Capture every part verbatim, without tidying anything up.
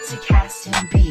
to Cast and Beat.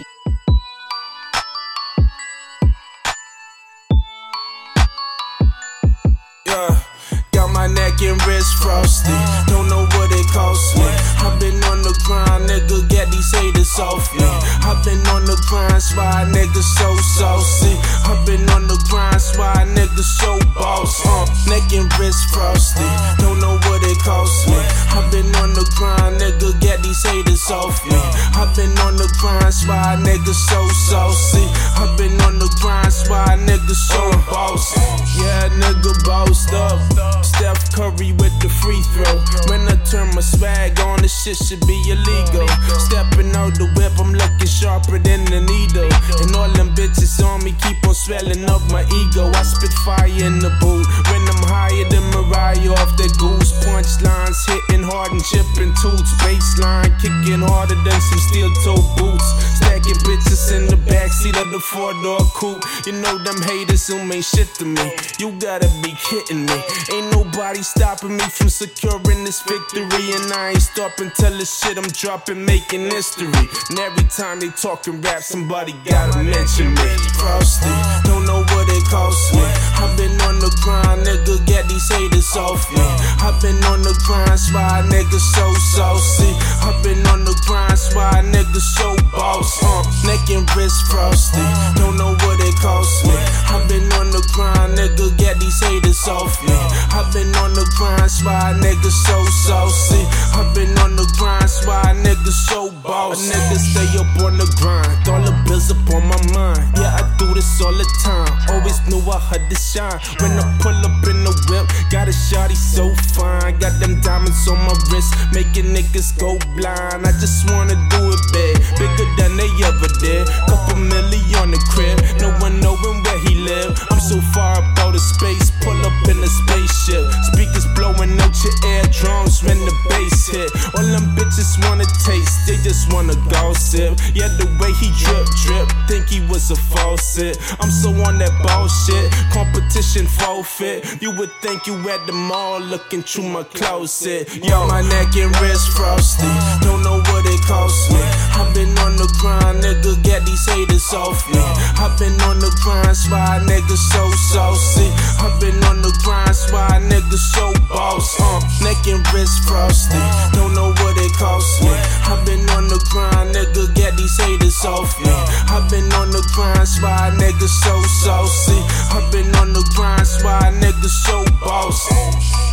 Yeah, got my neck and wrist frosty. Don't know what it cost me. I've been on the grind, nigga, get these haters off me. I've been on the grind, why niggas so saucy. I've been on the grind, why niggas so boss. Uh, neck and wrist frosty. Don't know what it cost me. I've been on the grind, nigga, get these haters off me. I've been on the grind, why niggas so saucy. I've been on the grind, why niggas so bossy. Yeah, nigga bossed up. Steph Curry with the free throw. When I turn my swag on, this shit should be illegal. Stepping out the whip, I'm looking sharper than the needle. And all them bitches on me keep on swelling up my ego. I spit fire in the booth when I'm higher than Mariah off that goose. Punchlines hitting hard and chipping toots. Baseline kicking harder than some steel toe boots. Stacking bitches in the backseat of the four-door coupe. You know them haters who ain't shit to me. You gotta be kidding me. Ain't nobody stopping me from securing this victory. And I ain't stopping till the shit I'm dropping making history. And every time they talking rap, somebody gotta mention me. Frosty, don't know what it cost me. I've been on the grind, nigga, get these haters off me. I've been on the grind, why niggas so saucy. I've been on the grind, why niggas so boss. Uh, neck and wrist frosty, don't know what it cost me. I've been on the grind, nigga, get these haters off me. I've been on the grind, why niggas so saucy. I've been on the grind, why niggas so boss. A nigga stay up on the grind, all the bills up on my mind. Yeah, I do this all the time. Always knew I had to shine. When I pull up in the whip, got a shawty so fine. Got them diamonds on my wrist, making niggas go blind. I just wanna do it big, bigger than they ever did. Couple million on the crib, no one knowing where he live. I'm so far up out of space, pull up in a spaceship. Speakers blowing out your eardrums when the bass hit. All them bitches wanna taste, they just wanna gossip. Yeah, the way he drip, drip, think he was a faucet. I'm so on that bullshit, competition forfeit. You would think you at the mall looking through my closet. Yo, my neck and wrist frosty, don't know what it cost me. I've been on the grind, nigga, get these haters off me. I've been on the grind, why niggas so saucy. I've been on the grind, why niggas so boss. Uh, neck and wrist frosty, don't know what it cost me. I've been on the grind, nigga, get these haters off me. I've been on the grind, why niggas so saucy. I've been on the grind, why niggas so boss.